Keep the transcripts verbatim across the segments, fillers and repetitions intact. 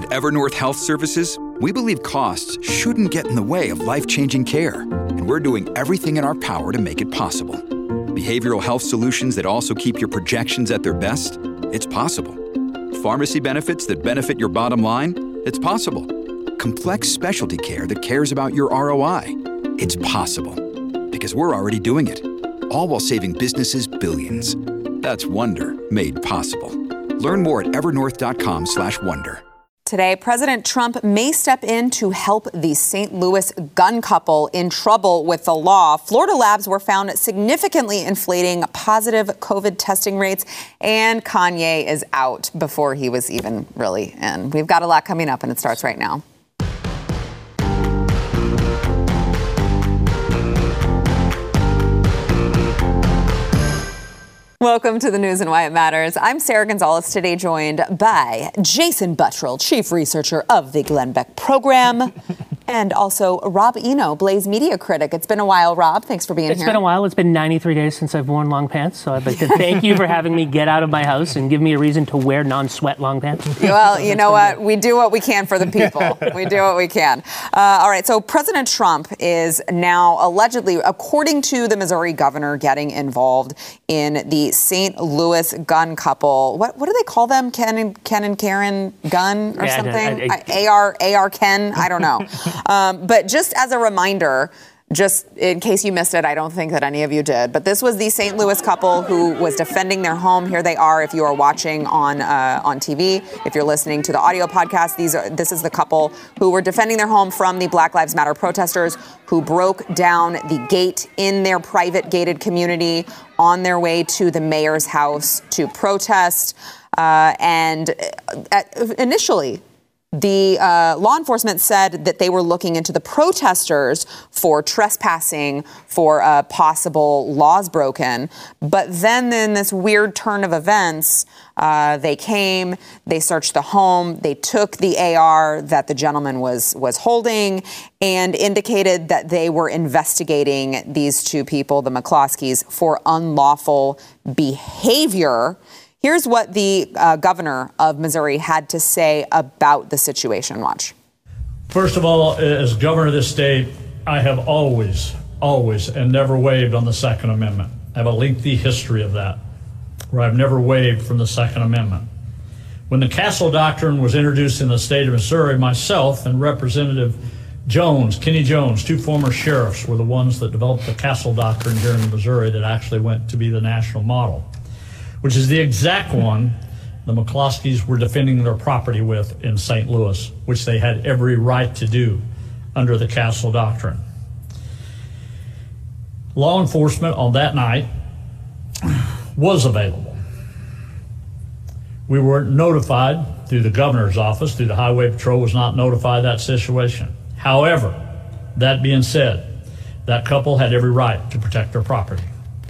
At Evernorth Health Services, we believe costs shouldn't get in the way of life-changing care, and we're doing everything in our power to make it possible. Behavioral health solutions that also keep your projections at their best? It's possible. Pharmacy benefits that benefit your bottom line? It's possible. Complex specialty care that cares about your R O I? It's possible. Because we're already doing it. All while saving businesses billions. That's Wonder made possible. Learn more at evernorth.com slash wonder. Today, President Trump may step in to help the Saint Louis gun couple in trouble with the law. Florida labs were found significantly inflating positive COVID testing rates, and Kanye is out before he was even really in. We've got a lot coming up, and it starts right now. Welcome to the news and why it matters. I'm Sarah Gonzalez, today joined by Jason Buttrill, chief researcher of the Glenn Beck program, and also Rob Eno, Blaze media critic. It's been a while, Rob. Thanks for being it's here. It's been a while. It's been ninety-three days since I've worn long pants, so I'd like to thank you for having me get out of my house and give me a reason to wear non-sweat long pants. Well, you know what? We do what we can for the people. We do what we can. Uh, all right, so President Trump is now allegedly, according to the Missouri governor, getting involved in the Saint Louis gun couple. What what do they call them? Ken and, Ken and Karen Gunn or yeah, something? I, I, I, A R A R Ken? I don't know. um, but just as a reminder, just in case you missed it, I don't think that any of you did, but this was the Saint Louis couple who was defending their home. Here they are if you are watching on uh, on T V. If you're listening to the audio podcast, these are this is the couple who were defending their home from the Black Lives Matter protesters who broke down the gate in their private gated community on their way to the mayor's house to protest. Uh, and at, initially, The uh, law enforcement said that they were looking into the protesters for trespassing, for uh, possible laws broken. But then in this weird turn of events, uh, they came, they searched the home, they took the A R that the gentleman was was holding and indicated that they were investigating these two people, the McCloskeys, for unlawful behavior. Here's what the uh, governor of Missouri had to say about the situation. Watch. First of all, as governor of this state, I have always, always, and never waived on the Second Amendment. I have a lengthy history of that, where I've never waived from the Second Amendment. When the Castle Doctrine was introduced in the state of Missouri, myself and Representative Jones, Kenny Jones, two former sheriffs, were the ones that developed the Castle Doctrine here in Missouri that actually went to be the national model, which is the exact one the McCloskeys were defending their property with in Saint Louis, which they had every right to do under the Castle Doctrine. Law enforcement on that night was available. We weren't notified through the governor's office, through the Highway Patrol was not notified of that situation. However, that being said, that couple had every right to protect their property.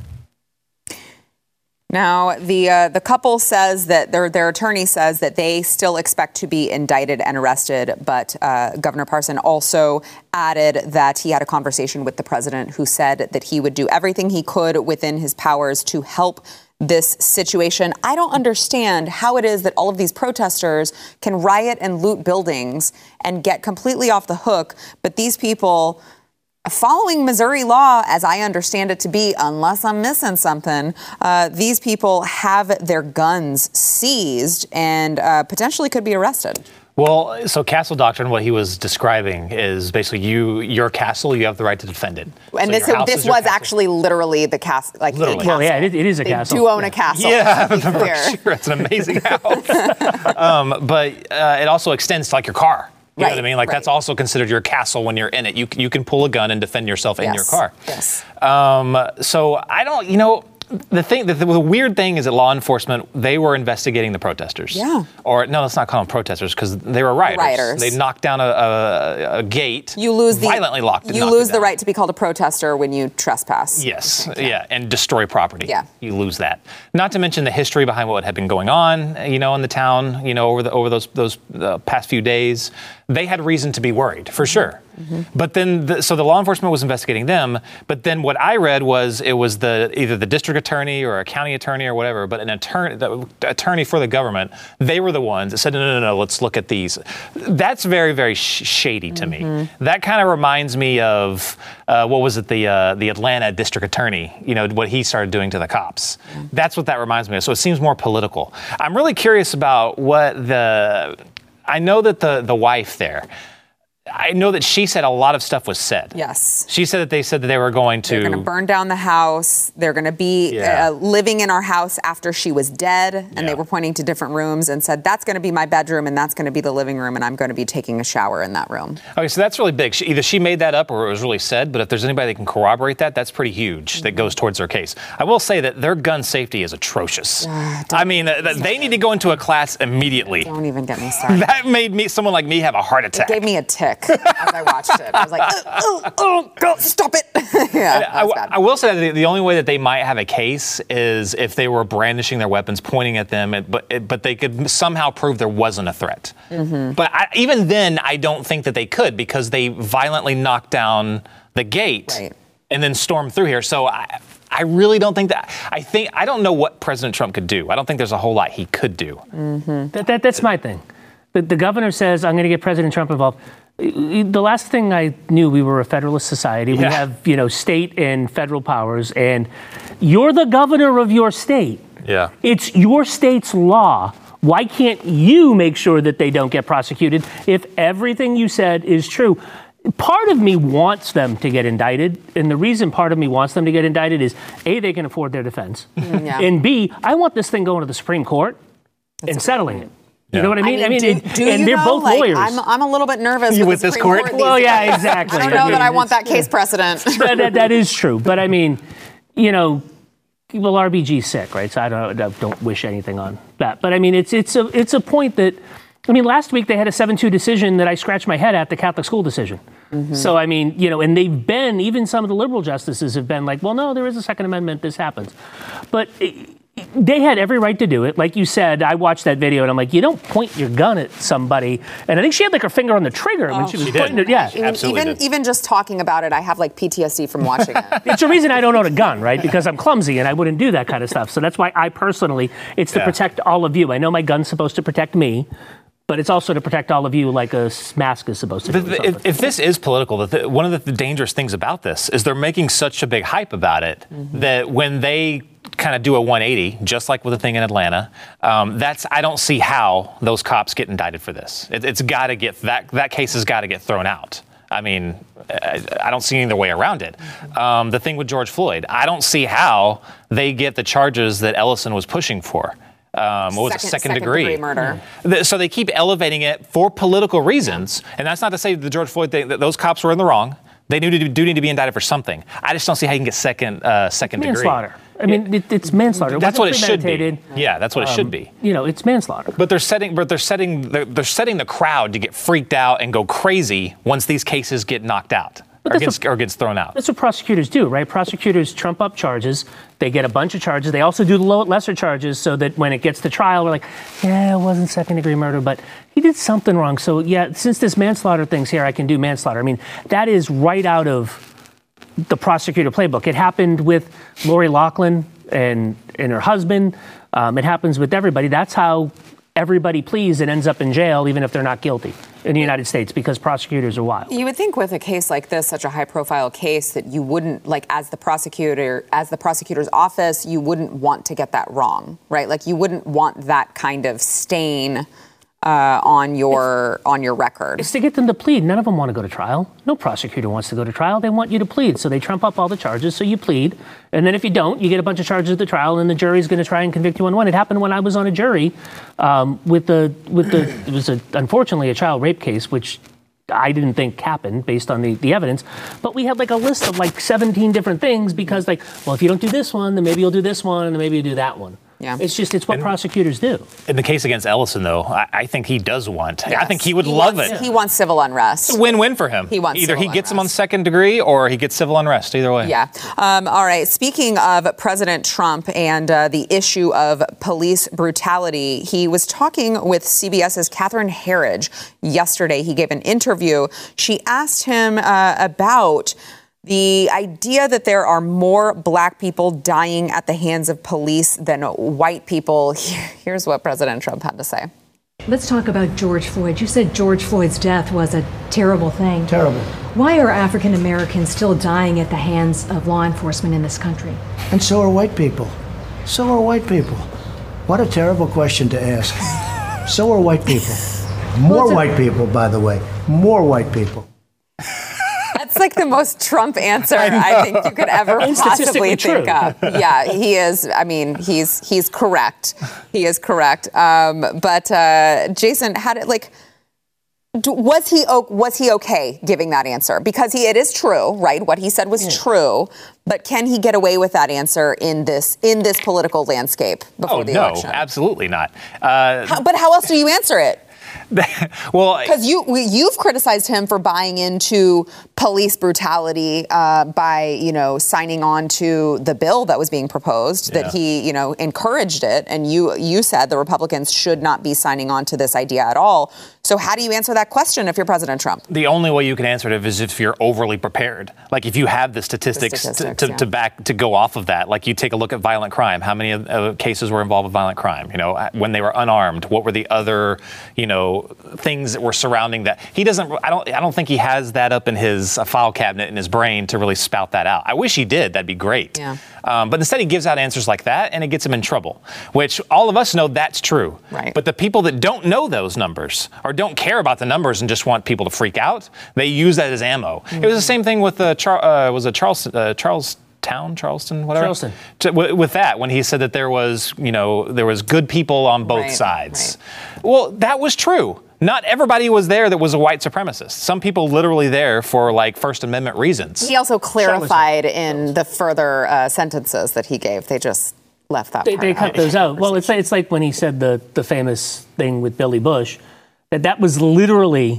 Now, the uh, the couple says that their their attorney says that they still expect to be indicted and arrested. But uh, Governor Parson also added that he had a conversation with the president who said that he would do everything he could within his powers to help this situation. I don't understand how it is that all of these protesters can riot and loot buildings and get completely off the hook. But these people, following Missouri law, as I understand it to be, unless I'm missing something, uh, these people have their guns seized and uh, potentially could be arrested. Well, so Castle Doctrine, what he was describing is basically you, your castle, you have the right to defend it. And so this this was actually literally the castle, like literally. castle. Well, yeah, it, it is a they castle. They do own yeah. a castle. Yeah, for sure. It's an amazing house. um, but uh, it also extends to like your car. You right, know what I mean? Like right. That's also considered your castle when you're in it. You can, you can pull a gun and defend yourself in yes. your car. Yes. Um, so I don't, you know, the thing, the, the weird thing is that law enforcement, they were investigating the protesters. Yeah. Or no, let's not call them protesters because they were rioters. Rioters. They knocked down a, a, a gate. You lose the violently locked. You lose the right to be called a protester when you trespass. Yes. Yeah. yeah. And destroy property. Yeah. You lose that. Not to mention the history behind what had been going on, you know, in the town, you know, over the over those those uh, past few days. They had reason to be worried, for sure. Mm-hmm. But then, the, so the law enforcement was investigating them. But then what I read was it was the either the district attorney or a county attorney or whatever, but an attorney, the attorney for the government, they were the ones that said, no, no, no, no, let's look at these. That's very, very sh- shady to mm-hmm. me. That kind of reminds me of, uh, what was it, the uh, the Atlanta district attorney, you know, what he started doing to the cops. Mm-hmm. That's what that reminds me of. So it seems more political. I'm really curious about what the, I know that the the wife there, I know that she said a lot of stuff was said. Yes. She said that they said that they were going to... They're going to burn down the house. They're going to be yeah. uh, living in our house after she was dead. And yeah. they were pointing to different rooms and said, that's going to be my bedroom and that's going to be the living room and I'm going to be taking a shower in that room. Okay, so that's really big. She, either she made that up or it was really said, but if there's anybody that can corroborate that, that's pretty huge. Mm-hmm. That goes towards their case. I will say that their gun safety is atrocious. Uh, I mean, uh, they need to go into a class immediately. Don't even get me started. That made me, someone like me, have a heart attack. It gave me a tick as I watched it. I was like, oh, oh, oh, go, stop it. yeah, I, I, I will say that the, the only way that they might have a case is if they were brandishing their weapons, pointing at them, but but they could somehow prove there wasn't a threat. Mm-hmm. But I, even then, I don't think that they could because they violently knocked down the gate right. and then stormed through here. So I, I really don't think that. I think I don't know what President Trump could do. I don't think there's a whole lot he could do. Mm-hmm. That, that that's my thing. The, the governor says, I'm going to get President Trump involved. The last thing I knew, we were a federalist society. Yeah. We have, you know, state and federal powers, and you're the governor of your state. Yeah. It's your state's law. Why can't you make sure that they don't get prosecuted if everything you said is true? Part of me wants them to get indicted, and the reason part of me wants them to get indicted is, A, they can afford their defense, mm, yeah. and B, I want this thing going to the Supreme Court That's and settling it. You yeah. know what I mean? I mean, I mean do, do and they're know? both like, lawyers. I'm, I'm a little bit nervous you with, with this court. court well, days. yeah, exactly. I don't know I mean, that I want that case precedent. that, that, that is true, but I mean, you know, well, R B G's sick, right? So I don't, I don't wish anything on that. But I mean, it's it's a it's a point that, I mean, last week they had a seven two decision that I scratched my head at, the Catholic school decision. Mm-hmm. So I mean, you know, and they've been, even some of the liberal justices have been like, well, no, there is a Second Amendment. This happens, but. It, They had every right to do it. Like you said, I watched that video and I'm like, you don't point your gun at somebody. And I think she had like her finger on the trigger oh, when she was she pointing it. Yeah, even even, even just talking about it, I have like P T S D from watching it. It's a reason I don't own a gun, right? Because I'm clumsy and I wouldn't do that kind of stuff. So that's why I personally, it's to yeah. protect all of you. I know my gun's supposed to protect me, but it's also to protect all of you like a mask is supposed to do. The, if, if this is political, the, one of the, the dangerous things about this is they're making such a big hype about it mm-hmm. that when they kind of do a one eighty, just like with the thing in Atlanta, um, that's I don't see how those cops get indicted for this. It, it's got to get, that, that case has got to get thrown out. I mean, I, I don't see any other way around it. Um, the thing with George Floyd, I don't see how they get the charges that Ellison was pushing for. Um, what was second, it, second, second degree. degree murder. So they keep elevating it for political reasons. And that's not to say the George Floyd thing, that those cops were in the wrong. They do, do need to be indicted for something. I just don't see how you can get second uh, second degree. Manslaughter. I mean, it, it's manslaughter. It that's what it should be. Yeah, that's what um, it should be. You know, it's manslaughter. But they're setting, but they're setting, they're, they're setting the crowd to get freaked out and go crazy once these cases get knocked out. Or gets, what, or gets thrown out. That's what prosecutors do, right? Prosecutors trump up charges. They get a bunch of charges. They also do the low, lesser charges so that when it gets to trial, we're like, yeah, it wasn't second degree murder, but he did something wrong. So yeah, since this manslaughter thing's here, I can do manslaughter. I mean, that is right out of the prosecutor playbook. It happened with Lori Loughlin and, and her husband. Um, it happens with everybody. That's how everybody pleads and ends up in jail, even if they're not guilty in the United States, because prosecutors are wild. You would think with a case like this, such a high-profile case, that you wouldn't, like, as the prosecutor, as the prosecutor's office, you wouldn't want to get that wrong, right? Like, you wouldn't want that kind of stain uh, on your it's, on your record. It's to get them to plead. None of them want to go to trial. No prosecutor wants to go to trial. They want you to plead. So they trump up all the charges, so you plead. And then if you don't, you get a bunch of charges at the trial, and the jury's going to try and convict you on one. It happened when I was on a jury um, with the, with the, it was a, unfortunately a child rape case, which I didn't think happened based on the, the evidence. But we had like a list of like seventeen different things because like, well, if you don't do this one, then maybe you'll do this one, and then maybe you'll do that one. Yeah. It's just, it's what And- prosecutors do. In the case against Ellison, though, I, I think he does want. Yes. I think he would He love wants, it. He wants civil unrest. It's a win-win for him. He wants Either he civil gets him on unrest. second degree or he gets civil unrest. Either way. Yeah. Um, all right. Speaking of President Trump and uh, the issue of police brutality, he was talking with CBS's Catherine Herridge yesterday. He gave an interview. She asked him uh, about the idea that there are more black people dying at the hands of police than white people. Here's what President Trump had to say. Let's talk about George Floyd. You said George Floyd's death was a terrible thing. Terrible. Why are African Americans still dying at the hands of law enforcement in this country? And so are white people. So are white people. What a terrible question to ask. So are white people. More Well, a- white people, by the way. More white people. That's like the most Trump answer I, think you could ever And possibly statistically think true. of. Yeah, he is. I mean, he's he's correct. He is correct. Um, but uh, Jason, how did like? Do, was he o- was he okay giving that answer? Because he it is true, right? What he said was Yeah. true. But can he get away with that answer in this in this political landscape before Oh the no, election? absolutely not. Uh, How, but how else do you answer it? well, Because you we- you've criticized him for buying into police brutality uh, by you know signing on to the bill that was being proposed. Yeah. That he you know encouraged it, and you you said the Republicans should not be signing on to this idea at all. So how do you answer that question if you're President Trump? the only way you can answer it is if you're overly prepared. Like if you have the statistics, statistics, to, to, yeah. to back to go off of that. Like you take a look at violent crime. How many uh, cases were involved with violent crime? You know, when they were unarmed, what were the other, you know, things that were surrounding that? He doesn't. I don't. I don't think he has that up in his uh, file cabinet in his brain to really spout that out. I wish he did. That'd be great. Yeah. Um, but instead, he gives out answers like that, and it gets him in trouble. Which all of us know that's true. Right. But the people that don't know those numbers or don't care about the numbers and just want people to freak out, they use that as ammo. Mm-hmm. It was the same thing with the Char- uh, was it Charles uh, Charles. Town, Charleston, whatever. Charleston. To, w- with that, when he said that there was, you know, there was good people on both Right, sides. Well, that was true. Not everybody was there that was a white supremacist. Some people literally there for like First Amendment reasons. He also clarified in the further uh, sentences that he gave. They just left that They, part they out. cut those out. Well, it's, it's like when he said the, the famous thing with Billy Bush, that that was literally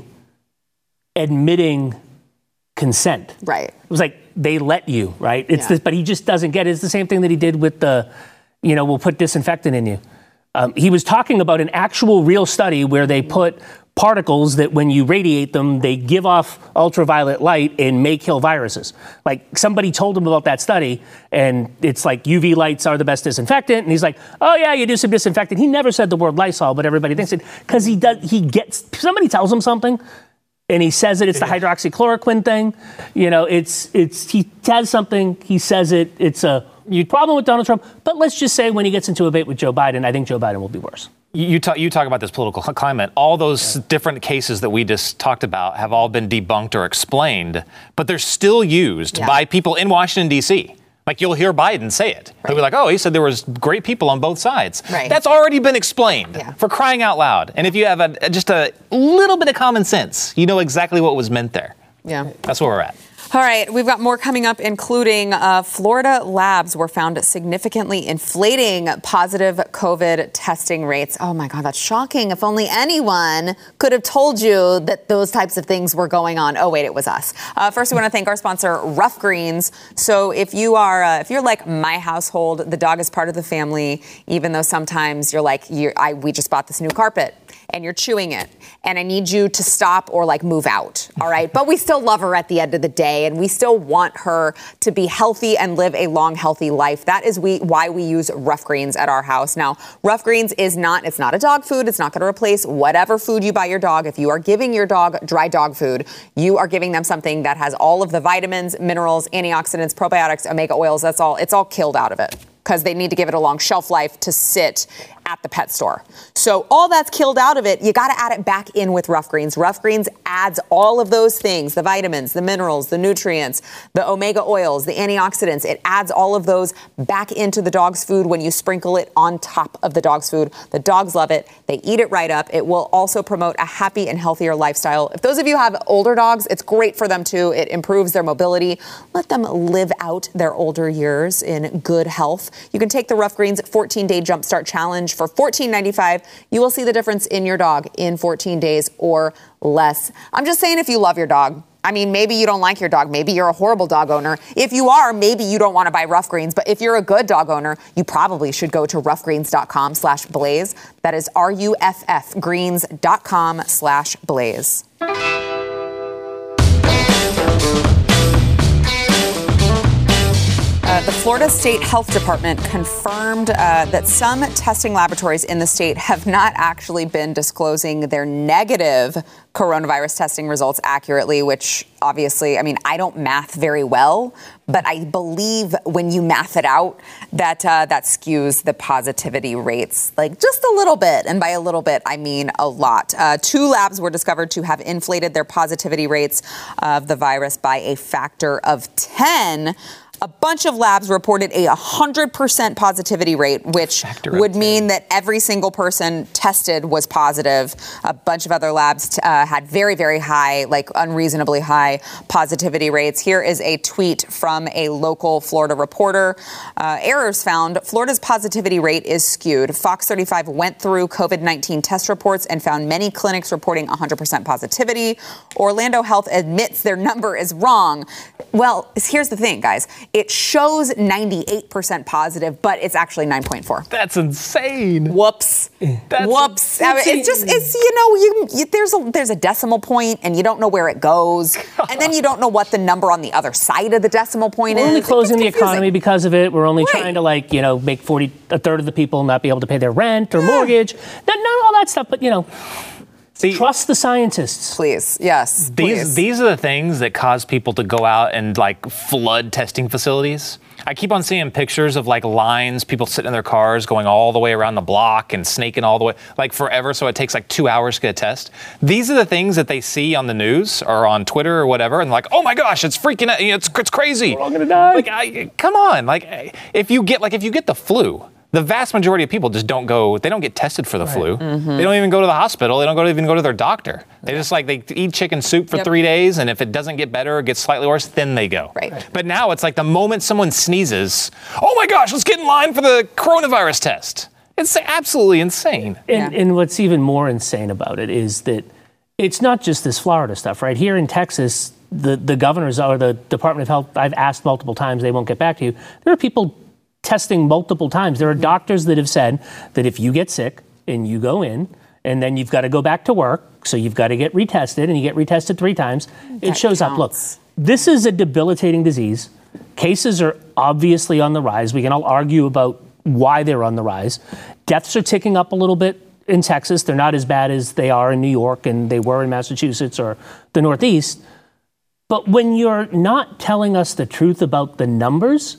admitting consent. Right. It was like they let you, right? It's Yeah. this, but he just doesn't get it. It's the same thing that he did with the, you know, we'll put disinfectant in you. Um, he was talking about an actual real study where they put particles that when you radiate them, they give off ultraviolet light and may kill viruses. Like somebody told him about that study, and it's like U V lights are the best disinfectant. And he's like, oh yeah, you do some disinfectant. He never said the word Lysol, but everybody thinks it because he does. He gets somebody tells him something, and he says it. It's the hydroxychloroquine thing. You know, it's it's he has something. He says it. It's a problem with Donald Trump. But let's just say when he gets into a debate with Joe Biden, I think Joe Biden will be worse. You, you, talk, you talk about this political cl- climate. All those yeah. different cases that we just talked about have all been debunked or explained, but they're still used yeah. by people in Washington, D C. Like you'll hear Biden say it. Right. They'll be like, oh, he said there was great people on both sides. Right. That's already been explained yeah. for crying out loud. And if you have a, just a little bit of common sense, you know exactly what was meant there. Yeah. That's where we're at. All right, we've got more coming up, including uh, Florida labs were found significantly inflating positive COVID testing rates. Oh my God, that's shocking. If only anyone could have told you that those types of things were going on. Oh wait, it was us. Uh, first, we want to thank our sponsor, Rough Greens. So if you are, uh, if you're like my household, the dog is part of the family. Even though sometimes you're like, you're, I, we just bought this new carpet. And you're chewing it, and I need you to stop or like move out, all right? But we still love her at the end of the day, and we still want her to be healthy and live a long, healthy life. That is we why we use Rough Greens at our house. Now, Rough Greens is not, it's not a dog food. It's not going to replace whatever food you buy your dog. If you are giving your dog dry dog food, you are giving them something that has all of the vitamins, minerals, antioxidants, probiotics, omega oils. That's all, it's all killed out of it, because they need to give it a long shelf life to sit at the pet store. So all that's killed out of it, you got to add it back in with Rough Greens. Rough Greens adds all of those things, the vitamins, the minerals, the nutrients, the omega oils, the antioxidants. It adds all of those back into the dog's food when you sprinkle it on top of the dog's food. The dogs love it. They eat it right up. It will also promote a happy and healthier lifestyle. If those of you have older dogs, it's great for them too. It improves their mobility. Let them live out their older years in good health. You can take the Rough Greens fourteen-day Jumpstart Challenge for fourteen ninety-five. You will see the difference in your dog in fourteen days or less. I'm just saying, if you love your dog, I mean, maybe you don't like your dog. Maybe you're a horrible dog owner. If you are, maybe you don't want to buy Rough Greens. But if you're a good dog owner, you probably should go to roughgreens.com slash blaze. That is R-U-F-F greens.com slash blaze. Uh, the Florida State Health Department confirmed uh, that some testing laboratories in the state have not actually been disclosing their negative coronavirus testing results accurately, which obviously, I mean, I don't math very well, but I believe when you math it out, that uh, that skews the positivity rates like just a little bit. And by a little bit, I mean a lot. Uh, two labs were discovered to have inflated their positivity rates of the virus by a factor of ten. A bunch of labs reported a one hundred percent positivity rate, which would mean that every single person tested was positive. A bunch of other labs uh, had very, very high, like unreasonably high positivity rates. Here is a tweet from a local Florida reporter. Uh, errors found. Florida's positivity rate is skewed. Fox thirty-five went through COVID nineteen test reports and found many clinics reporting one hundred percent positivity. Orlando Health admits their number is wrong. Well, here's the thing, guys. It shows ninety-eight percent positive, but it's actually nine point four. That's insane. Whoops. That's Whoops. Insane. It's just, it's, you know, you, you, there's a there's a decimal point and you don't know where it goes. And then you don't know what the number on the other side of the decimal point We're is. only closing the confusing. economy because of it. We're only Right. trying to, like, you know, make forty, a third of the people not be able to pay their rent or yeah. mortgage. Not, not all that stuff, but, you know, See, trust the scientists. Please. Yes. These please. these are the things that cause people to go out and like flood testing facilities. I keep on seeing pictures of like lines, people sitting in their cars going all the way around the block and snaking all the way, like forever. So it takes like two hours to get a test. These are the things that they see on the news or on Twitter or whatever. And like, oh my gosh, it's freaking out. It's, it's crazy. We're all going to die. Like, I, come on. Like if you get, like if you get the flu, the vast majority of people just don't go, they don't get tested for the right. flu. Mm-hmm. They don't even go to the hospital. They don't go to, even go to their doctor. They just like, they eat chicken soup for yep. three days, and if it doesn't get better or gets slightly worse, then they go. Right. right. But now it's like the moment someone sneezes, oh my gosh, let's get in line for the coronavirus test. It's absolutely insane. And, yeah. and what's even more insane about it is that it's not just this Florida stuff, right? Here in Texas, the, the governors or the Department of Health, I've asked multiple times, they won't get back to you. There are people testing multiple times. There are doctors that have said that if you get sick and you go in and then you've got to go back to work, so you've got to get retested and you get retested three times, that it shows counts. Up. Look, this is a debilitating disease. Cases are obviously on the rise. We can all argue about why they're on the rise. Deaths are ticking up a little bit in Texas. They're not as bad as they are in New York and they were in Massachusetts or the Northeast. But when you're not telling us the truth about the numbers,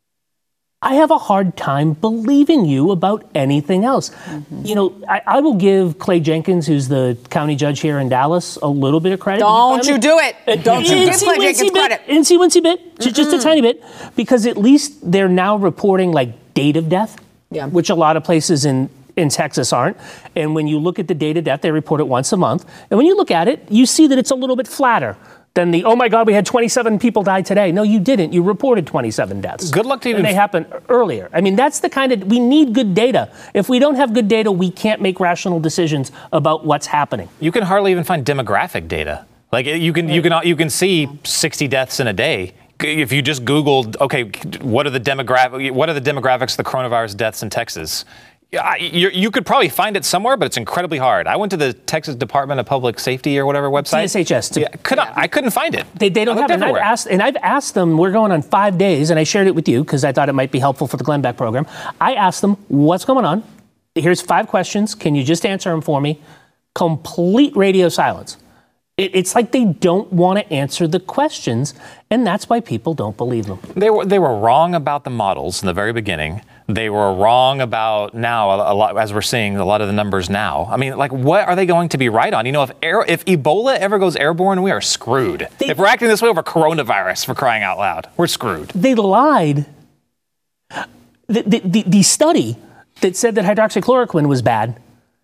I have a hard time believing you about anything else. Mm-hmm. You know, I, I will give Clay Jenkins, who's the county judge here in Dallas, a little bit of credit. Don't you do it. Uh, Don't you give Clay Jenkins credit. Incy wincy bit, mm-hmm. just a tiny bit, because at least they're now reporting like date of death, yeah. which a lot of places in, in Texas aren't. And when you look at the date of death, they report it once a month. And when you look at it, you see that it's a little bit flatter than the, oh my God, we had twenty-seven people die today. No, you didn't. You reported twenty-seven deaths. Good luck to even... And they happened earlier. I mean, that's the kind of, we need good data. If we don't have good data, we can't make rational decisions about what's happening. You can hardly even find demographic data. Like you can, you can, you can see sixty deaths in a day. If you just Googled, okay, what are the demographic, what are the demographics of the coronavirus deaths in Texas? You, you could probably find it somewhere, but it's incredibly hard. I went to the Texas Department of Public Safety or whatever website. T S H S. To, yeah, could yeah. I, I couldn't find it. They, they don't have it. And I've, asked, and I've asked them, we're going on five days, and I shared it with you because I thought it might be helpful for the Glenn Beck program. I asked them, what's going on? Here's five questions. Can you just answer them for me? Complete radio silence. It, it's like they don't want to answer the questions, and that's why people don't believe them. They were, they were wrong about the models in the very beginning. They were wrong about now a, a lot, as we're seeing a lot of the numbers now. I mean, like, what are they going to be right on? You know, if air, if Ebola ever goes airborne, we are screwed. They, if we're acting this way over coronavirus, for crying out loud, we're screwed. They lied. The, the, the, the study that said that hydroxychloroquine was bad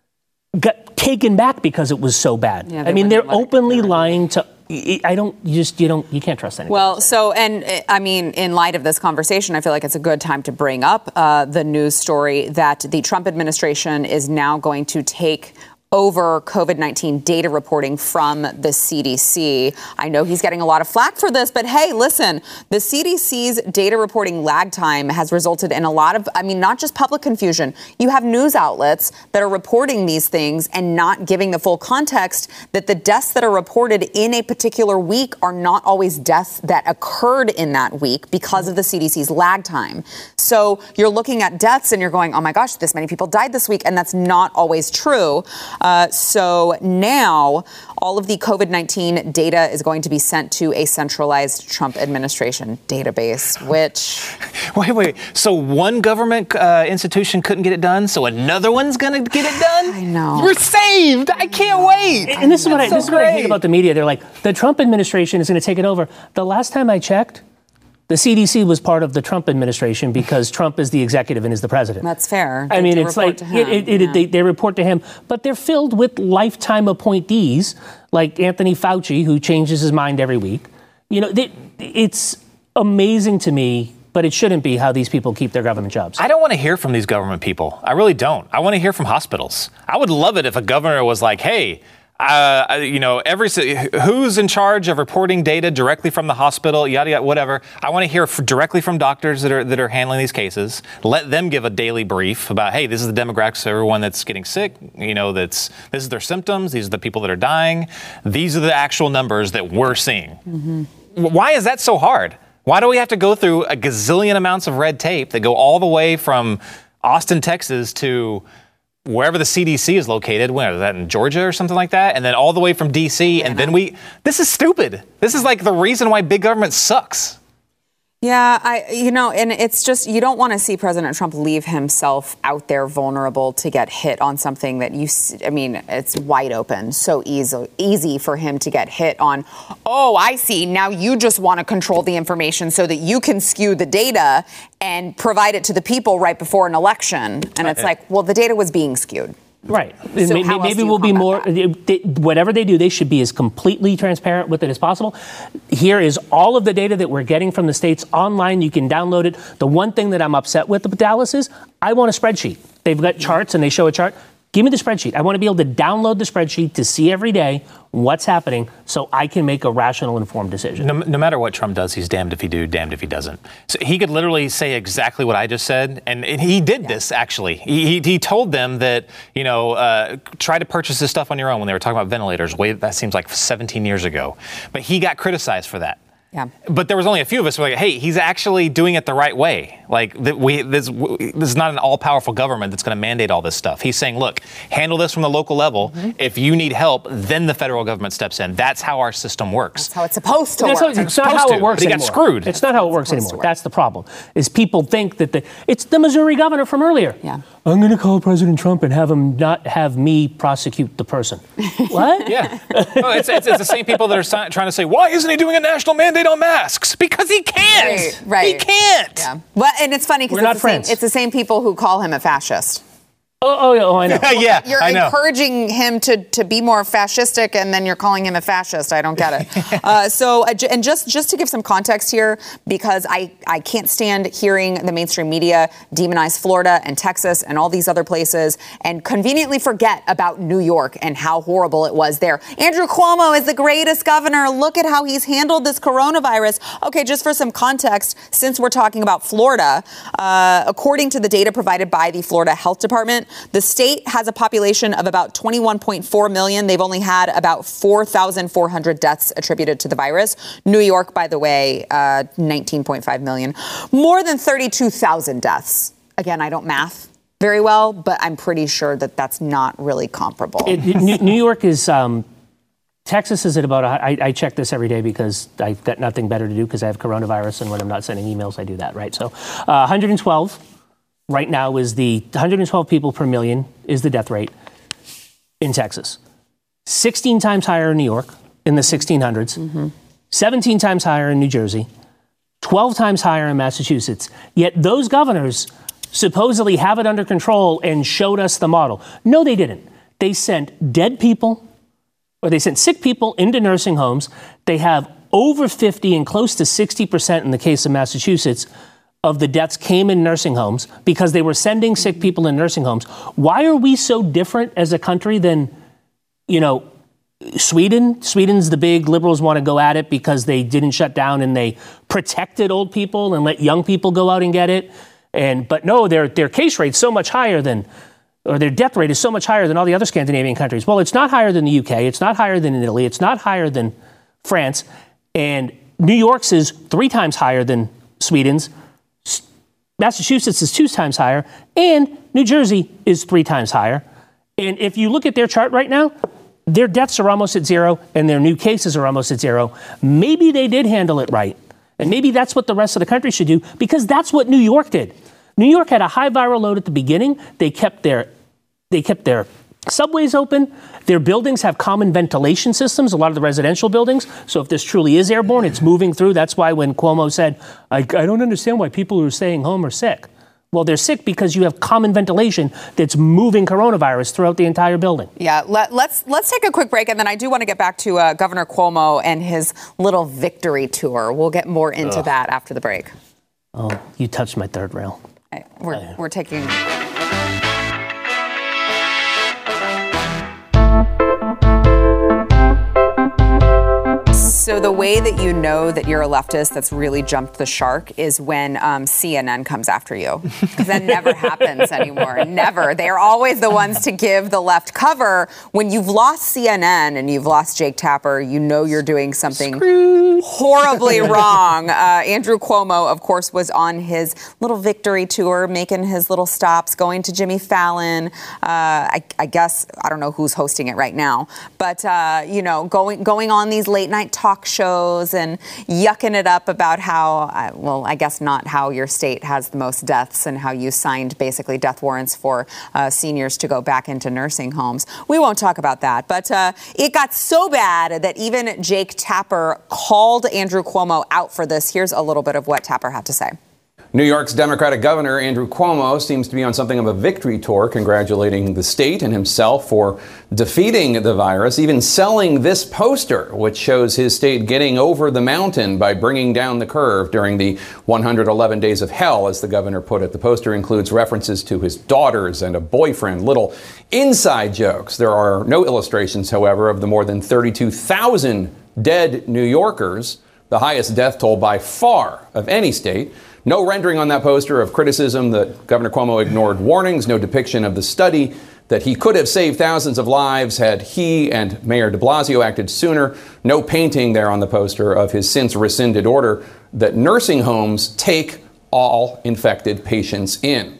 got taken back because it was so bad. Yeah, I mean, they're openly lying to. I don't. You just. You don't. You can't trust anyone. Well, so and I mean, in light of this conversation, I feel like it's a good time to bring up uh, the news story that the Trump administration is now going to take over COVID nineteen data reporting from the C D C. I know he's getting a lot of flack for this, but hey, listen, the C D C's data reporting lag time has resulted in a lot of, I mean, not just public confusion. You have news outlets that are reporting these things and not giving the full context that the deaths that are reported in a particular week are not always deaths that occurred in that week because of the C D C's lag time. So you're looking at deaths and you're going, oh my gosh, this many people died this week, and that's not always true. Uh, so now all of the COVID nineteen data is going to be sent to a centralized Trump administration database, which... Wait, wait. So one government uh, institution couldn't get it done, so another one's going to get it done? I know. We're saved. I can't wait. And this is what I, so this is what I hate about the media. They're like, the Trump administration is going to take it over. The last time I checked, the C D C was part of the Trump administration because Trump is the executive and is the president. That's fair. I They mean, do it's report like to him, it, it, it, yeah. they, they report to him, but they're filled with lifetime appointees like Anthony Fauci, who changes his mind every week. You know, they, it's amazing to me, but it shouldn't be how these people keep their government jobs. I don't want to hear from these government people. I really don't. I want to hear from hospitals. I would love it if a governor was like, hey, Uh, you know, every who's in charge of reporting data directly from the hospital, yada yada, whatever. I want to hear f- directly from doctors that are that are handling these cases. Let them give a daily brief about, hey, this is the demographics of everyone that's getting sick. You know, that's this is their symptoms. These are the people that are dying. These are the actual numbers that we're seeing. Mm-hmm. Why is that so hard? Why do we have to go through a gazillion amounts of red tape that go all the way from Austin, Texas to wherever the C D C is located, where is that, in Georgia or something like that, and then all the way from D C, and then we, this is stupid. This is like the reason why big government sucks. Yeah, I, you know, and it's just, you don't want to see President Trump leave himself out there vulnerable to get hit on something that you, I mean, it's wide open, so easy, easy for him to get hit on. Oh, I see. Now you just want to control the information so that you can skew the data and provide it to the people right before an election. And it's like, well, the data was being skewed. Right. So maybe how else maybe do you we'll be more, combat they, whatever they do, they should be as completely transparent with it as possible. Here is all of the data that we're getting from the states online. You can download it. The one thing that I'm upset with with Dallas is I want a spreadsheet. They've got charts and they show a chart. Give me the spreadsheet. I want to be able to download the spreadsheet to see every day what's happening so I can make a rational, informed decision. No, no matter what Trump does, he's damned if he do, damned if he doesn't. So he could literally say exactly what I just said, and, and he did yeah. this, actually. He, he, he told them that, you know, uh, try to purchase this stuff on your own when they were talking about ventilators. Way, that seems like seventeen years ago. But he got criticized for that. Yeah. But there was only a few of us who were like, hey, he's actually doing it the right way. Like, that we this, this is not an all-powerful government that's going to mandate all this stuff. He's saying, look, handle this from the local level. Mm-hmm. If you need help, then the federal government steps in. That's how our system works. That's how it's supposed to That's work. How, it's not how it works he anymore. got screwed. It's not how it works anymore. That's the problem. Is people think that the it's the Missouri governor from earlier. Yeah. I'm going to call President Trump and have him not have me prosecute the person. What? Yeah. No, it's, it's, it's the same people that are si- trying to say, why isn't he doing a national mandate on masks? Because he can't. Right. right. He can't. Yeah. Well, and it's funny because it's, the same- it's the same people who call him a fascist. Oh, oh, oh, I know. yeah, yeah, you're I know. encouraging him to, to be more fascistic, and then you're calling him a fascist. I don't get it. uh, so, and just just to give some context here, because I, I can't stand hearing the mainstream media demonize Florida and Texas and all these other places and conveniently forget about New York and how horrible it was there. Andrew Cuomo is the greatest governor. Look at how he's handled this coronavirus. Okay, just for some context, since we're talking about Florida, uh, according to the data provided by the Florida Health Department, the state has a population of about twenty-one point four million. They've only had about four thousand four hundred deaths attributed to the virus. New York, by the way, uh, nineteen point five million. More than thirty-two thousand deaths. Again, I don't math very well, but I'm pretty sure that that's not really comparable. It, it, New, New York is... Um, Texas is at about, a, I, I check this every day because I've got nothing better to do because I have coronavirus, and when I'm not sending emails, I do that, right? So uh, one hundred twelve. right now is the one hundred twelve people per million is the death rate in Texas. sixteen times higher in New York in the sixteen hundreds. Mm-hmm. seventeen times higher in New Jersey. twelve times higher in Massachusetts. Yet those governors supposedly have it under control and showed us the model. No, they didn't. They sent dead people, or they sent sick people into nursing homes. They have over fifty and close to sixty percent in the case of Massachusetts of the deaths came in nursing homes because they were sending sick people in nursing homes. Why are we so different as a country than, you know, Sweden? Sweden's the big liberals want to go at it because they didn't shut down and they protected old people and let young people go out and get it. And but no, their their case rate's so much higher than, or their death rate is so much higher than all the other Scandinavian countries. Well, it's not higher than the U K. It's not higher than Italy. It's not higher than France. And New York's is three times higher than Sweden's. Massachusetts is two times higher. And New Jersey is three times higher. And if you look at their chart right now, their deaths are almost at zero and their new cases are almost at zero. Maybe they did handle it right. And maybe that's what the rest of the country should do, because that's what New York did. New York had a high viral load at the beginning. They kept their they kept their subways open. Their buildings have common ventilation systems, a lot of the residential buildings. So if this truly is airborne, it's moving through. That's why when Cuomo said, I, I don't understand why people who are staying home are sick. Well, they're sick because you have common ventilation that's moving coronavirus throughout the entire building. Yeah, let, let's let's take a quick break, and then I do want to get back to uh, Governor Cuomo and his little victory tour. We'll get more into Ugh. that after the break. Oh, you touched my third rail. Okay, we're uh, we're taking. So the way that you know that you're a leftist that's really jumped the shark is when um, C N N comes after you. Because that never happens anymore. Never. They're always the ones to give the left cover. When you've lost C N N and you've lost Jake Tapper, you know you're doing something Screwed. horribly wrong. Uh, Andrew Cuomo, of course, was on his little victory tour, making his little stops, going to Jimmy Fallon. Uh, I, I guess, I don't know who's hosting it right now. But, uh, you know, going, going on these late night talk shows and yucking it up about how, well, I guess not how your state has the most deaths and how you signed basically death warrants for uh, seniors to go back into nursing homes. We won't talk about that, but uh, it got so bad that even Jake Tapper called Andrew Cuomo out for this. Here's a little bit of what Tapper had to say. New York's Democratic Governor Andrew Cuomo seems to be on something of a victory tour, congratulating the state and himself for defeating the virus, even selling this poster, which shows his state getting over the mountain by bringing down the curve during the one hundred eleven days of hell, as the governor put it. The poster includes references to his daughters and a boyfriend, little inside jokes. There are no illustrations, however, of the more than thirty-two thousand dead New Yorkers, the highest death toll by far of any state. No rendering on that poster of criticism that Governor Cuomo ignored warnings, no depiction of the study that he could have saved thousands of lives had he and Mayor de Blasio acted sooner, no painting there on the poster of his since rescinded order that nursing homes take all infected patients in.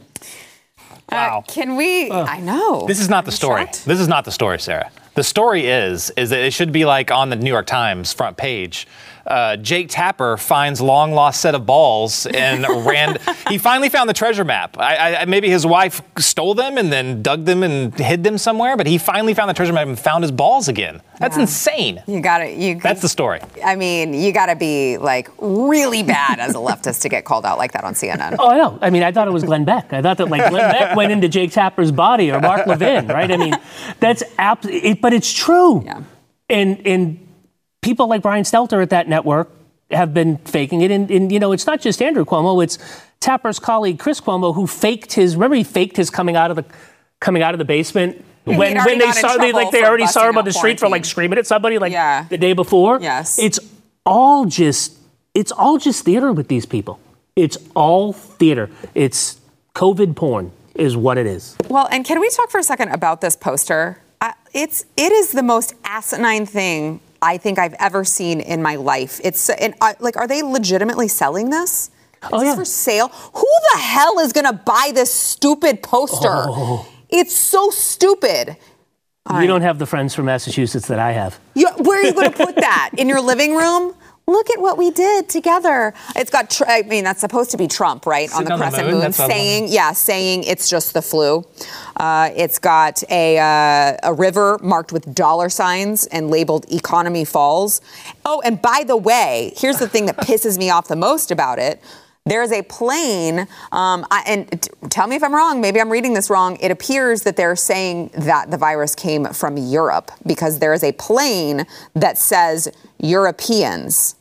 Wow. Uh, can we, uh, I know. This is not the story. Shocked. This is not the story, Sarah. The story is, is that it should be like on the New York Times front page. Uh, Jake Tapper finds long lost set of balls and ran. He finally found the treasure map. I, I, maybe his wife stole them and then dug them and hid them somewhere, but he finally found the treasure map and found his balls again. That's yeah. insane. You got it. You. That's the story. I mean, you got to be like really bad as a leftist to get called out like that on C N N. Oh, I know. I mean, I thought it was Glenn Beck. I thought that like Glenn Beck went into Jake Tapper's body, or Mark Levin, right? I mean, that's ab- it, but it's true. Yeah. And and. People like Brian Stelter at that network have been faking it. And, and, you know, it's not just Andrew Cuomo. It's Tapper's colleague, Chris Cuomo, who faked his, remember he faked his coming out of the coming out of the basement? Yeah, when when they saw, they, like, they already saw him on the street for, like, screaming at somebody, like, yeah. the day before. Yes. It's all just, it's all just theater with these people. It's all theater. It's COVID porn is what it is. Well, and can we talk for a second about this poster? Uh, it's, it is the most asinine thing I think I've ever seen in my life. It's and I, like, are they legitimately selling this? Is oh, this yeah. for sale? Who the hell is going to buy this stupid poster? Oh. It's so stupid. You right. don't have the friends from Massachusetts that I have. You, where are you going to put that? In your living room? look at what we did together. It's got, tr- I mean, that's supposed to be Trump, right? Sitting on the on the crescent moon, moon, that's what I saying, yeah, saying it's just the flu. Uh, it's got a, uh, a river marked with dollar signs and labeled Economy Falls. Oh, and by the way, here's the thing that pisses me off the most about it. There's a plane, um, I, and t- tell me if I'm wrong, maybe I'm reading this wrong. It appears that they're saying that the virus came from Europe because there is a plane that says Europeans.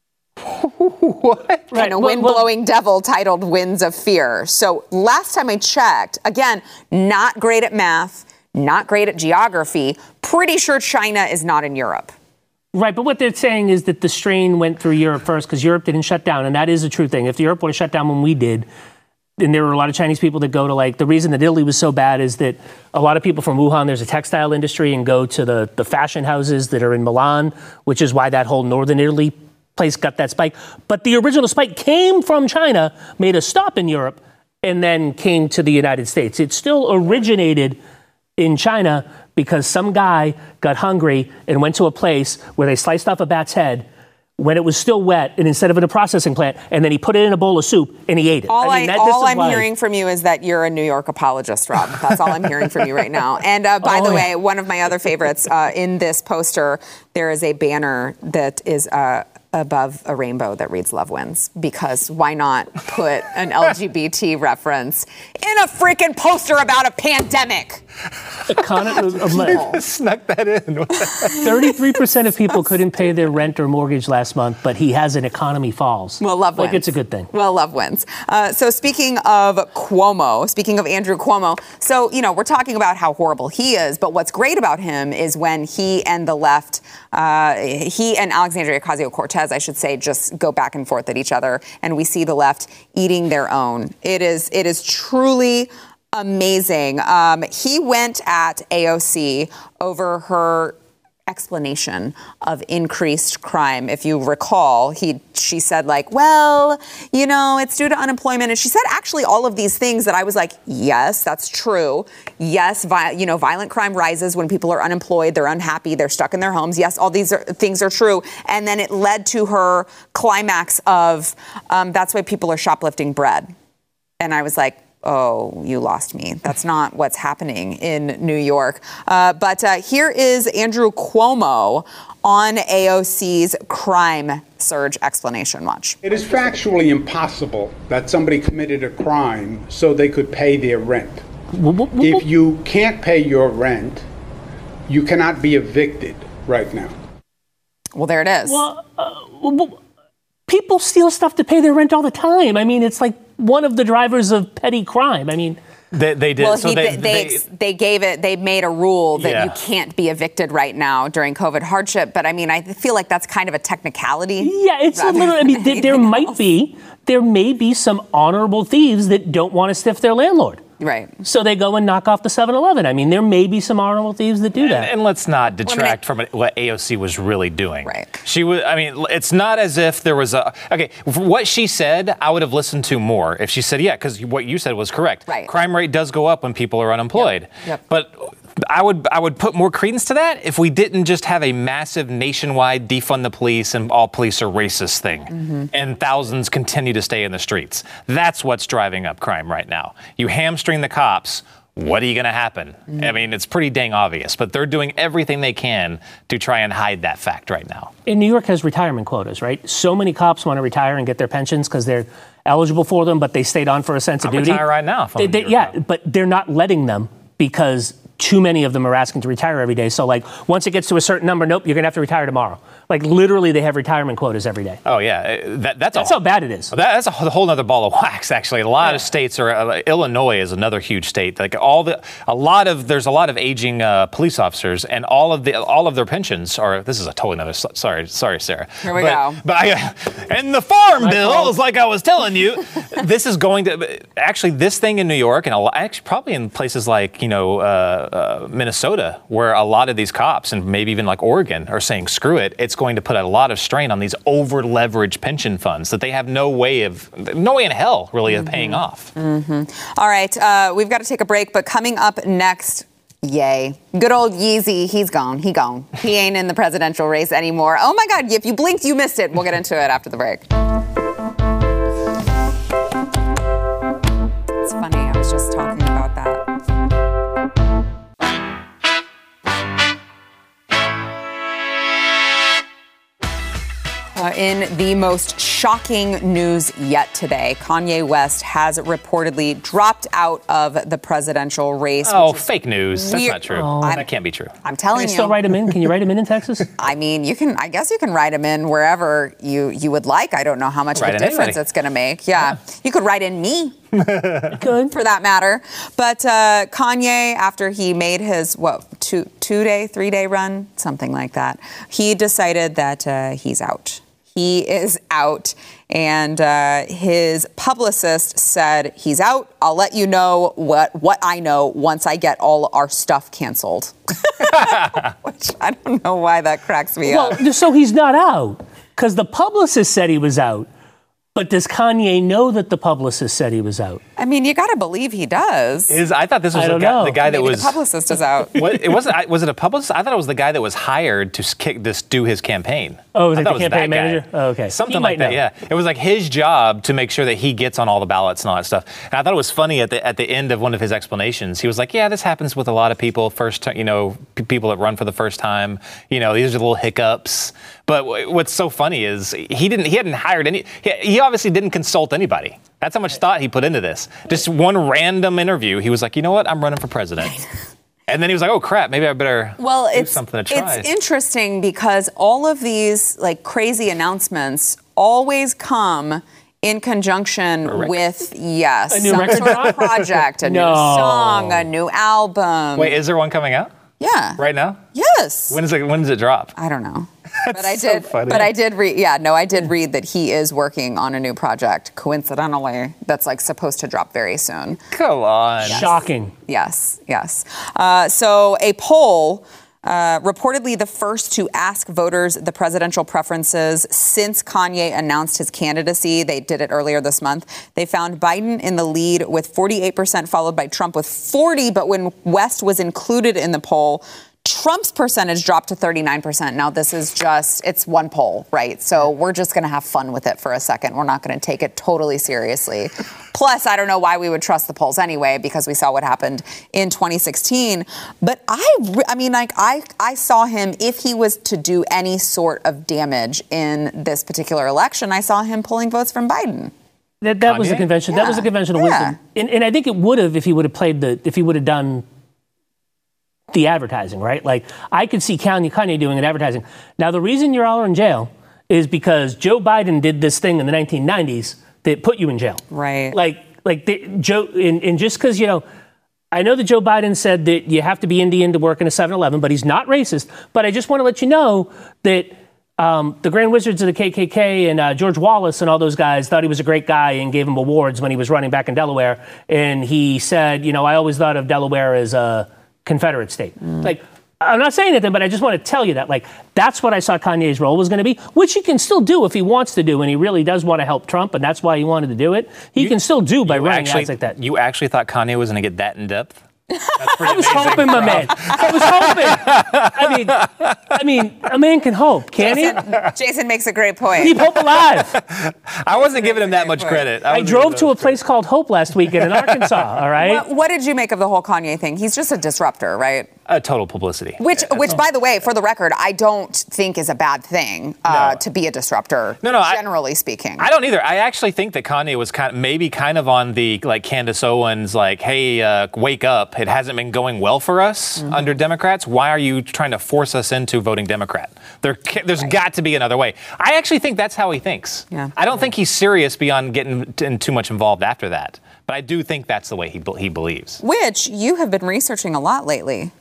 What? And a wind-blowing devil titled Winds of Fear. So last time I checked, again, not great at math, not great at geography, pretty sure China is not in Europe. Right, but what they're saying is that the strain went through Europe first because Europe didn't shut down, and that is a true thing. If Europe would have shut down when we did, and there were a lot of Chinese people that go to, like, the reason that Italy was so bad is that a lot of people from Wuhan, there's a textile industry, and go to the, the fashion houses that are in Milan, which is why that whole northern Italy place got that spike. But the original spike came from China, made a stop in Europe, and then came to the United States. It still originated in China because some guy got hungry and went to a place where they sliced off a bat's head when it was still wet, and instead of in a processing plant, and then he put it in a bowl of soup and he ate it. All, I mean, I, that, all I'm why. hearing from you is that you're a New York apologist, Rob. That's all I'm hearing from you right now. And uh, by oh, the yeah. way, one of my other favorites uh, in this poster, there is a banner that is uh, above a rainbow that reads Love Wins, because why not put an L G B T reference in a freaking poster about a pandemic? Snuck that in. thirty-three percent of people couldn't pay their rent or mortgage last month, but he has an economy falls. Well, love wins. Like, it's a good thing. Well, love wins. Uh, so speaking of Cuomo, speaking of Andrew Cuomo, so, you know, we're talking about how horrible he is, but what's great about him is when he and the left, uh, he and Alexandria Ocasio-Cortez, I should say, just go back and forth at each other, and we see the left eating their own. It is, it is truly amazing. Um, he went at A O C over her explanation of increased crime. If you recall, he she said, like, well, you know, it's due to unemployment. And she said actually all of these things that I was like, yes, that's true. Yes, vi- you know, violent crime rises when people are unemployed, they're unhappy, they're stuck in their homes. Yes, all these are, things are true. And then it led to her climax of um, that's why people are shoplifting bread. And I was like, oh, you lost me. That's not what's happening in New York. Uh, but uh, here is Andrew Cuomo on A O C's crime surge explanation. Watch. It is factually impossible that somebody committed a crime so they could pay their rent. If you can't pay your rent, you cannot be evicted right now. Well, there it is. Well, uh, well, people steal stuff to pay their rent all the time. I mean, it's like one of the drivers of petty crime. I mean, they, they did. Well, so he, they, they, they, they gave it, they made a rule that Yeah. you can't be evicted right now during COVID hardship. But I mean, I feel like that's kind of a technicality. Yeah, it's a little, I mean, there, there might else. be, there may be some honorable thieves that don't want to stiff their landlord. Right. So they go and knock off the seven eleven. I mean, there may be some honorable thieves that do that. And, and let's not detract Well, I mean, from what A O C was really doing. Right. She was, I mean, it's not as if there was a, okay, what she said, I would have listened to more if she said, yeah, because what you said was correct. Right. Crime rate does go up when people are unemployed. Yep. Yep. But I would I would put more credence to that if we didn't just have a massive nationwide defund the police and all police are racist thing, mm-hmm. and thousands continue to stay in the streets. That's what's driving up crime right now. You hamstring the cops. What are you going to happen? Mm-hmm. I mean, it's pretty dang obvious, but they're doing everything they can to try and hide that fact right now. And New York has retirement quotas, right? So many cops want to retire and get their pensions because they're eligible for them, but they stayed on for a sense of I'm duty. retire right now. If I'm They- a New they- York yeah, cop. but they're not letting them because too many of them are asking to retire every day. So, like, once it gets to a certain number, nope, you're going to have to retire tomorrow. Like, literally, they have retirement quotas every day. Oh, yeah. That, that's That's a, how bad it is. That, that's a whole other ball of wax, actually. A lot Yeah. of states are, uh, Illinois is another huge state. Like all the, a lot of, there's a lot of aging uh, police officers, and all of the, all of their pensions are, this is a totally another, sorry, sorry, Sarah. Here we but, go. But I, and the farm My bills, fault. like I was telling you, this is going to, actually this thing in New York, and a lot, actually probably in places like, you know, uh, uh, Minnesota, where a lot of these cops, and maybe even like Oregon, are saying, screw it, it's going to put a lot of strain on these over-leveraged pension funds that they have no way of, no way in hell, really, Mm-hmm. of paying off. Mm-hmm. All right, uh, we've got to take a break, but coming up next, Yay. Good old Yeezy. He's gone. He gone. He ain't in the presidential race anymore. Oh, my God. If you blinked, you missed it. We'll get into it after the break. It's funny. I was just talking about that. Uh, in the most shocking news yet today, Kanye West has reportedly dropped out of the presidential race. Oh, fake news. That's weird. not true. Oh. That can't be true. I'm telling Can you you. still write him in? Can you write him in in Texas? I mean, you can. I guess you can write him in wherever you, you would like. I don't know how much Write of a in difference anybody. it's going to make. Yeah. yeah, you could write in me. Good. For that matter. But uh, Kanye, after he made his, what, two, two-day, three-day run, something like that, he decided that uh, he's out. He is out, and uh, his publicist said, he's out. I'll let you know what, what I know once I get all our stuff canceled. Which I don't know why that cracks me well, up. Well, so he's not out, because the publicist said he was out. But does Kanye know that the publicist said he was out? I mean, you got to believe he does. Is I thought this was I the don't guy, know. the guy that Maybe was the publicist is out. What, it wasn't. I- Was it a publicist? I thought it was the guy that was hired to kick this, do his campaign. Oh, was I it thought the campaign that guy. manager? Oh, okay. Something He like might that. know. Yeah, it was like his job to make sure that he gets on all the ballots and all that stuff. And I thought it was funny at the at the end of one of his explanations. He was like, "Yeah, this happens with a lot of people. First, ti- you know, p- people that run for the first time. You know, these are little hiccups." But w- what's so funny is he didn't. He hadn't hired any. He, he obviously didn't consult anybody. That's how much thought he put into this. Just one random interview, he was like, "You know what? I'm running for president." And then he was like, "Oh crap, maybe I better well, do it's, something to try." It's interesting because all of these like crazy announcements always come in conjunction with, yes, A new some record sort of drop? project, a No. new song, a new album. Wait, is there one coming out yeah. right now? Yes. When is it? When does it drop? I don't know. That's But I so did. funny. But I did read. Yeah, no, I did read that he is working on a new project. Coincidentally, that's like supposed to drop very soon. Come on. Shocking. Yes, yes. Uh, so a poll, uh, reportedly the first to ask voters the presidential preferences since Kanye announced his candidacy. They did it earlier this month. They found Biden in the lead with forty-eight percent, followed by Trump with forty. But when West was included in the poll, Trump's percentage dropped to thirty-nine percent. Now, this is just, it's one poll, right? So we're just going to have fun with it for a second. We're not going to take it totally seriously. Plus, I don't know why we would trust the polls anyway, because we saw what happened in twenty sixteen. But I, re- I mean, like, I, I saw him, if he was to do any sort of damage in this particular election, I saw him pulling votes from Biden. That, that was the Kanye? convention. That was the Yeah. conventional Yeah. wisdom. And, and I think it would have if he would have played the, if he would have done the advertising, right? Like, I could see Kanye, Kanye doing an advertising. Now, the reason you're all in jail is because Joe Biden did this thing in the nineteen nineties that put you in jail. Right. Like, like the, Joe, and, and just because, you know, I know that Joe Biden said that you have to be Indian to work in a seven eleven, but he's not racist. But I just want to let you know that um, the Grand Wizards of the K K K and uh, George Wallace and all those guys thought he was a great guy and gave him awards when he was running back in Delaware. And he said, you know, I always thought of Delaware as a Confederate state. Mm. Like, I'm not saying anything, but I just want to tell you that, like, that's what I saw Kanye's role was going to be, which he can still do if he wants to do, and he really does want to help Trump, and that's why he wanted to do it. He You- can still do by You running actually, ads like that. You actually thought Kanye was going to get that in depth? That's pretty I was amazing. hoping, my man. I was hoping. I mean, I mean, a man can hope, can't he? Jason, Jason makes a great point. Keep hope alive. I wasn't giving him that much credit. I wasn't drove giving to him a place called Hope last weekend in Arkansas, all right? What, what did you make of the whole Kanye thing? He's just a disruptor, right? a total publicity. Which, which, by the way, for the record, I don't think is a bad thing uh, No. to be a disruptor. No, no, I- generally speaking. I don't either. I actually think that Kanye was kind of, maybe kind of on the like Candace Owens, like, hey, uh, wake up. It hasn't been going well for us Mm-hmm. under Democrats. Why are you trying to force us into voting Democrat? There, ca- there's got to be another way. I actually think that's how he thinks. Yeah. I don't think he's serious beyond getting t- in too much involved after that. But I do think that's the way he be- he believes. Which you have been researching a lot lately.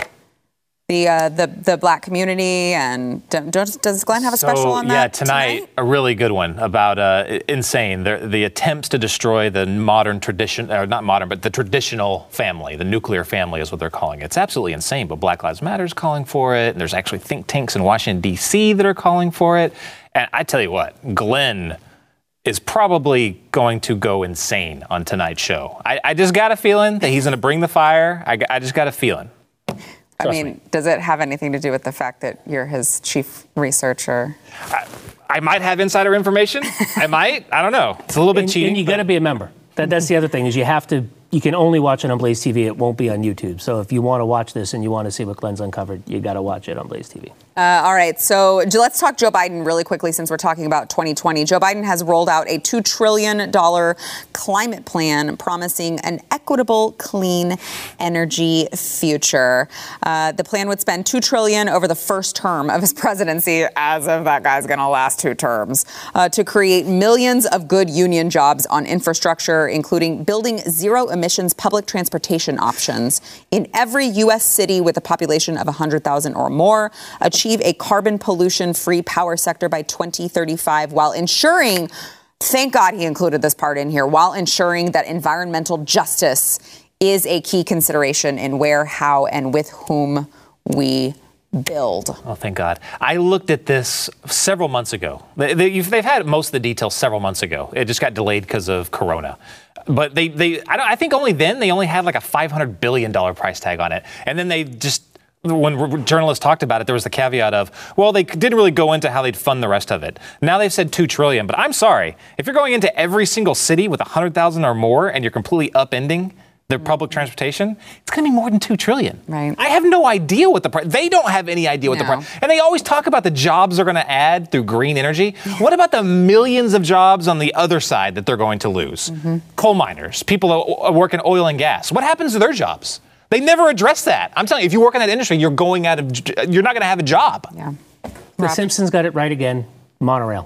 The uh, the the black community, and don't, don't, does Glenn have a special So, on yeah, that tonight, a really good one about uh, Insane, the, the attempts to destroy the modern tradition, or not modern, but the traditional family, the nuclear family is what they're calling it. It's absolutely insane, but Black Lives Matter is calling for it, and there's actually think tanks in Washington, D C that are calling for it. And I tell you what, Glenn is probably going to go insane on tonight's show. I, I just got a feeling that he's going to bring the fire. I, I just got a feeling. I Trust mean, me. does it have anything to do with the fact that you're his chief researcher? I, I might have insider information. I might. I don't know. It's a little bit and, cheating. And you got to be a member. That, that's the other thing is you have to. You can only watch it on Blaze T V. It won't be on YouTube. So if you want to watch this and you want to see what Glenn's uncovered, you got to watch it on Blaze T V. Uh, all right, so let's talk Joe Biden really quickly since we're talking about twenty twenty. Joe Biden has rolled out a two trillion dollars climate plan promising an equitable, clean energy future. Uh, the plan would spend two trillion dollars over the first term of his presidency, as if that guy's going to last two terms, uh, to create millions of good union jobs on infrastructure, including building zero-emissions public transportation options in every U S city with a population of one hundred thousand or more, achieve a carbon pollution-free power sector by twenty thirty-five while ensuring, thank God he included this part in here, while ensuring that environmental justice is a key consideration in where, how, and with whom we build. Oh, thank God. I looked at this several months ago. They, they, you've, they've had most of the details several months ago. It just got delayed because of Corona. But they, they I, don't, I think only then they only had like a five hundred billion dollars price tag on it. And then they just, when journalists talked about it, there was the caveat of, well, they didn't really go into how they'd fund the rest of it. Now they've said two trillion dollars. But I'm sorry, if you're going into every single city with one hundred thousand or more and you're completely upending their public transportation, it's going to be more than two trillion dollars. Right. I have no idea what the price, they don't have any idea what No. the price, and they always talk about the jobs they're going to add through green energy. What about the millions of jobs on the other side that they're going to lose? Mm-hmm. Coal miners, people who work in oil and gas. What happens to their jobs? They never address that. I'm telling you, if you work in that industry, you're going out of, you're not going to have a job. Yeah. The Simpsons got it right again. Monorail.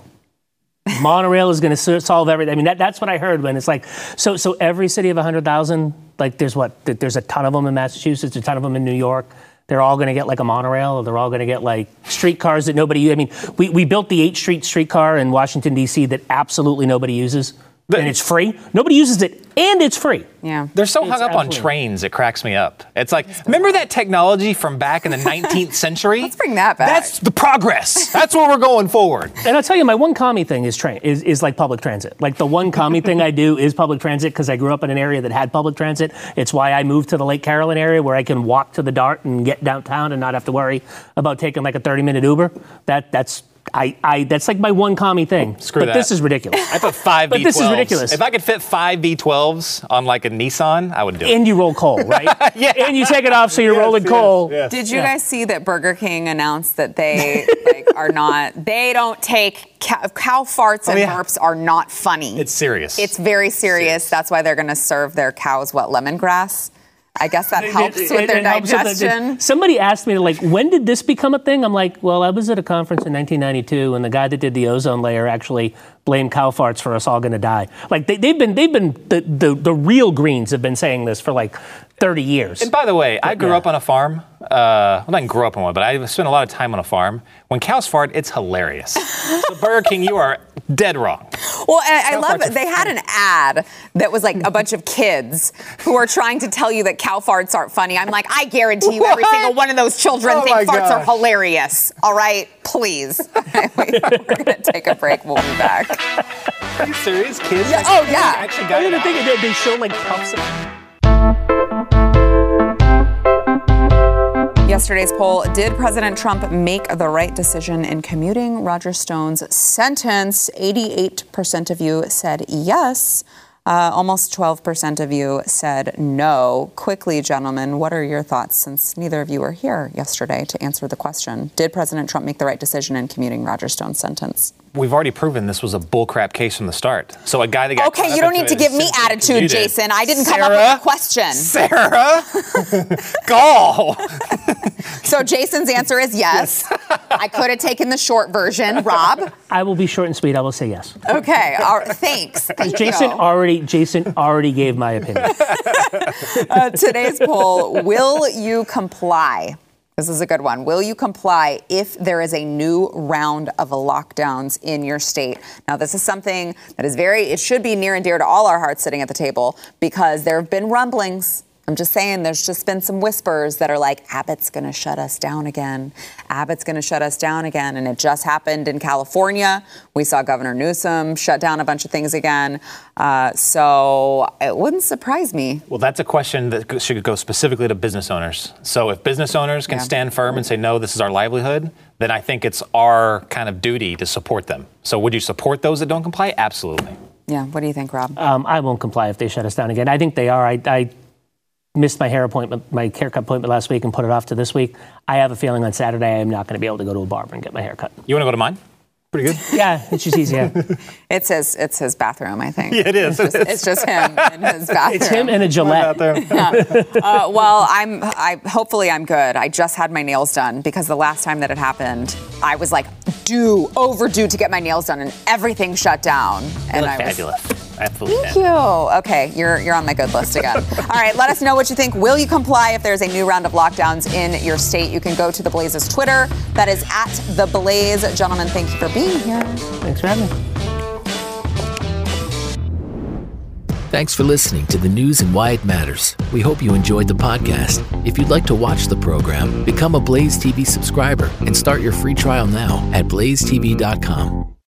Monorail is going to solve everything. I mean, that, that's what I heard when it's like, so so every city of one hundred thousand, like there's what, there's a ton of them in Massachusetts, a ton of them in New York. They're all going to get like a monorail, or they're all going to get like streetcars that nobody, I mean, we, we built the eighth Street streetcar in Washington, D C that absolutely nobody uses. And it's free. Nobody uses it, and it's free. Yeah. They're so It's hung up on absolutely- trains, it cracks me up. It's like, remember that technology from back in the nineteenth century? Let's bring that back. That's the progress. That's where we're going forward. And I'll tell you, my one commie thing is train is, is like public transit. Like the one commie thing I do is public transit because I grew up in an area that had public transit. It's why I moved to the Lake Carolyn area where I can walk to the Dart and get downtown and not have to worry about taking like a thirty minute Uber. That that's I, I that's like my one commie thing. Screw but that. this is ridiculous. I put five But V twelves. this is ridiculous. If I could fit five V twelves on like a Nissan, I would do it. And you roll coal, right? Yeah. And you take it off so you're Yes, rolling yes, coal. yes. Did you Yeah. guys see that Burger King announced that they like are not, they don't take, cow, cow farts and Oh, yeah. burps are not funny. It's serious. It's very serious. That's why they're going to serve their cows, what, lemongrass? I guess that helps with It- their it helps with the- digestion. somebody asked me, like, when did this become a thing? I'm like, well, I was at a conference in nineteen ninety-two, and the guy that did the ozone layer actually blamed cow farts for us all going to die. Like, they, they've been, they've been, the, the, the real Greens have been saying this for like thirty years. And by the way, I grew Yeah. up on a farm. Uh, well, I didn't grow up on one, but I spent a lot of time on a farm. When cows fart, it's hilarious. So Burger King, you are dead wrong. Well, and I Cow love farts it. They had an ad that was like a bunch of kids who are trying to tell you that cow farts aren't funny. I'm like, I guarantee you every What? single one of those children Oh think my farts are gosh. hilarious. All right, please. We're going to take a break. We'll be back. Are you serious, kids? Yeah, oh, yeah. Actually I got mean, it the out. thing is that they show like puffs of. Yesterday's poll, did President Trump make the right decision in commuting Roger Stone's sentence? eighty-eight percent of you said yes. Uh, almost twelve percent of you said no. Quickly, gentlemen, what are your thoughts, since neither of you were here yesterday to answer the question? Did President Trump make the right decision in commuting Roger Stone's sentence? We've already proven this was a bullcrap case from the start. So a guy that got caught Okay, up you don't into need to it give me since he attitude, commuted. Jason. I didn't come Sarah? up with a question. Sarah? Gall. So Jason's answer is yes. I could have taken the short version. Rob? I will be short and sweet. I will say yes. Okay, all right, thanks. Thank Jason you. already, Jason already gave my opinion. Uh, today's poll, will you comply? This is a good one. Will you comply if there is a new round of lockdowns in your state? Now, this is something that is very, it should be near and dear to all our hearts sitting at the table, because there have been rumblings I'm just saying there's just been some whispers that are like, Abbott's going to shut us down again. Abbott's going to shut us down again. And it just happened in California. We saw Governor Newsom shut down a bunch of things again. Uh, so it wouldn't surprise me. Well, that's a question that should go specifically to business owners. So if business owners can Yeah. stand firm and say, no, this is our livelihood, then I think it's our kind of duty to support them. So would you support those that don't comply? Absolutely. Yeah. What do you think, Rob? Um, I won't comply if they shut us down again. I think they are. I, I missed my hair appointment, my haircut appointment last week and put it off to this week. I have a feeling on Saturday I'm not going to be able to go to a barber and get my hair cut. You want to go to mine? Pretty good. Yeah, it's just easy. Yeah. It's his, it's his bathroom, I think. Yeah, it is. It's just, it's just him in his bathroom. It's him and a Gillette. Uh, well, I'm. I hopefully I'm good. I just had my nails done because the last time that it happened, I was like due, overdue to get my nails done, and everything shut down. And I was fabulous. Absolutely. Thank you. Okay, you're you're on my good list again. All right, let us know what you think. Will you comply if there's a new round of lockdowns in your state? You can go to The Blaze's Twitter. That is at The Blaze. Gentlemen, thank you for being here. Thanks for having me. Thanks for listening to the news and why it matters. We hope you enjoyed the podcast. If you'd like to watch the program, become a Blaze T V subscriber and start your free trial now at blaze t v dot com.